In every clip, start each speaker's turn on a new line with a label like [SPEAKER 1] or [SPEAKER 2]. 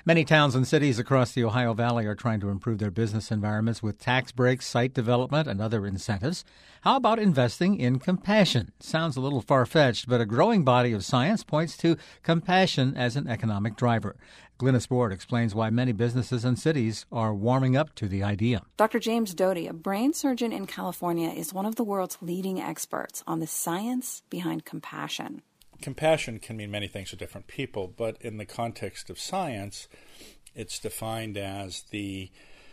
[SPEAKER 1] Many towns and cities across the Ohio Valley are trying to improve their business environments with tax breaks, site development, and other incentives. How about investing in compassion? Sounds a little far-fetched, but a growing body of science points to compassion as an economic driver. Glynis Board explains why many businesses and cities are warming up to the idea.
[SPEAKER 2] Dr. James Doty, a brain surgeon in California, is one of the world's leading experts on the science behind compassion.
[SPEAKER 3] Compassion can mean many things to different people, but in the context of science, it's defined as the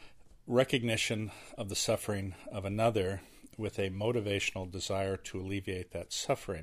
[SPEAKER 3] recognition of the suffering of another with a motivational desire to alleviate that suffering.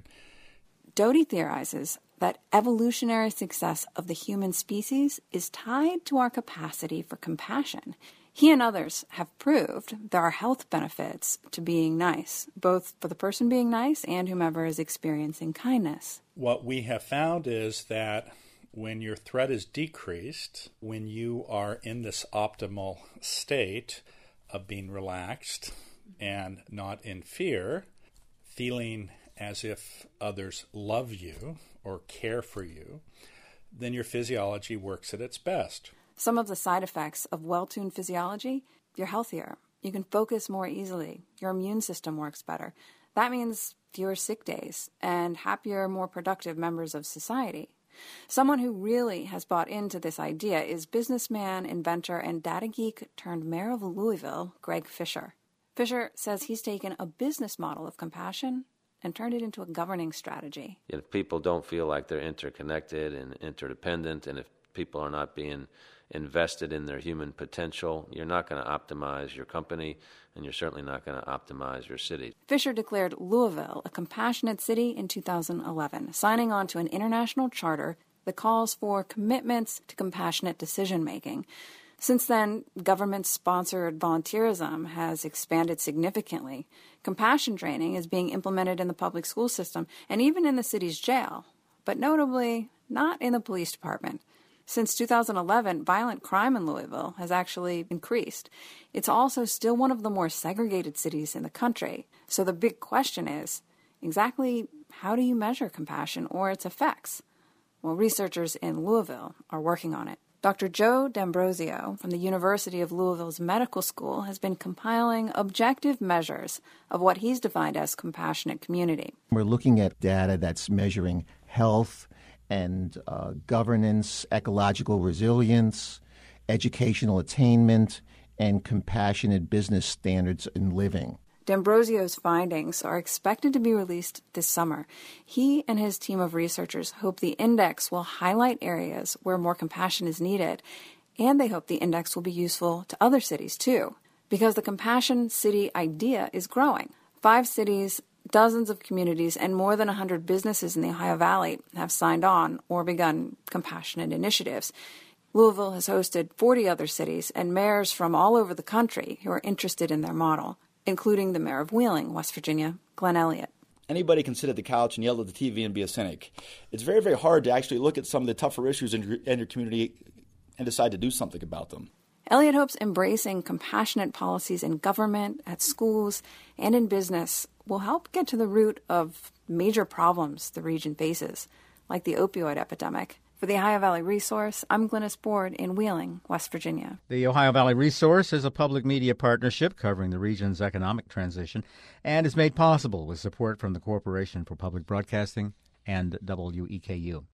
[SPEAKER 2] Doty theorizes that evolutionary success of the human species is tied to our capacity for compassion. He and others have proved there are health benefits to being nice, both for the person being nice and whomever is experiencing kindness.
[SPEAKER 3] What we have found is that when your threat is decreased, when you are in this optimal state of being relaxed and not in fear, feeling as if others love you or care for you, then your physiology works at its best.
[SPEAKER 2] Some of the side effects of well-tuned physiology: you're healthier, you can focus more easily, your immune system works better. That means fewer sick days and happier, more productive members of society. Someone who really has bought into this idea is businessman, inventor, and data geek turned mayor of Louisville, Greg Fisher. Fisher says he's taken a business model of compassion and turned it into a governing strategy.
[SPEAKER 4] If people don't feel like they're interconnected and interdependent, and if people are not being invested in their human potential, you're not going to optimize your company, and you're certainly not going to optimize your city.
[SPEAKER 2] Fisher declared Louisville a compassionate city in 2011, signing on to an international charter that calls for commitments to compassionate decision-making. Since then, government-sponsored volunteerism has expanded significantly. Compassion training is being implemented in the public school system and even in the city's jail, but notably not in the police department. Since 2011, violent crime in Louisville has actually increased. It's also still one of the more segregated cities in the country. So the big question is, exactly how do you measure compassion or its effects? Well, researchers in Louisville are working on it. Dr. Joe D'Ambrosio from the University of Louisville's Medical School has been compiling objective measures of what he's defined as compassionate community.
[SPEAKER 5] We're looking at data that's measuring health and governance, ecological resilience, educational attainment, and compassionate business standards in living.
[SPEAKER 2] D'Ambrosio's findings are expected to be released this summer. He and his team of researchers hope the index will highlight areas where more compassion is needed, and they hope the index will be useful to other cities too, because the compassion city idea is growing. 5 cities, dozens of communities, and more than 100 businesses in the Ohio Valley have signed on or begun compassionate initiatives. Louisville has hosted 40 other cities and mayors from all over the country who are interested in their model, including the mayor of Wheeling, West Virginia, Glenn Elliott.
[SPEAKER 6] Anybody can sit at the couch and yell at the TV and be a cynic. It's very, very hard to actually look at some of the tougher issues in your community and decide to do something about them.
[SPEAKER 2] Elliott hopes embracing compassionate policies in government, at schools, and in business will help get to the root of major problems the region faces, like the opioid epidemic. For the Ohio Valley Resource, I'm Glynis Board in Wheeling, West Virginia.
[SPEAKER 1] The Ohio Valley Resource is a public media partnership covering the region's economic transition and is made possible with support from the Corporation for Public Broadcasting and WEKU.